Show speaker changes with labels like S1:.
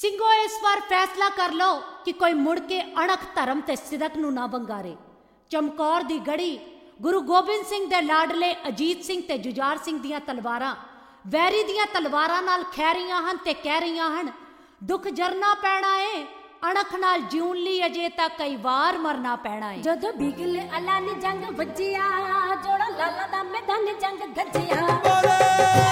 S1: ਸਿੰਘੋ ਇਸ ਵਾਰ ਫੈਸਲਾ ਕਰ ਲਓ ਕਿ ਕੋਈ ਮੁੜ ਕੇ ਅਣਖ ਧਰਮ ਤੇ ਸਿਦਕ ਨੂੰ ਨਾ ਵੰਗਾਰੇ। ਚਮਕੌਰ ਦੀ ਗੜੀ ਗੁਰੂ ਗੋਬਿੰਦ ਸਿੰਘ ਦੇ ਲਾਡਲੇ ਅਜੀਤ ਸਿੰਘ ਤੇ ਜੁਝਾਰ ਸਿੰਘ ਦੀਆਂ ਤਲਵਾਰਾਂ ਵੈਰੀ ਦੀਆਂ ਤਲਵਾਰਾਂ ਨਾਲ ਖਹਿ ਰਹੀਆਂ ਹਨ ਤੇ ਕਹਿ ਰਹੀਆਂ ਹਨ, ਦੁੱਖ ਜਰਨਾ ਪੈਣਾ ਏ, ਅਣਖ ਨਾਲ ਜਿਉਣ ਲਈ ਅਜੇ ਤਾਂ ਕਈ ਵਾਰ ਮਰਨਾ ਪੈਣਾ ਏ।
S2: ਜਦੋਂ ਬਿਗਲ ਅਲਾ ਨੇ ਜੰਗ ਵੱਜਿਆ, ਜੋੜਾ ਲਾਲਾ ਦਾ ਮੈਦਾਨ ਜੰਗ ਗੱਜਿਆ।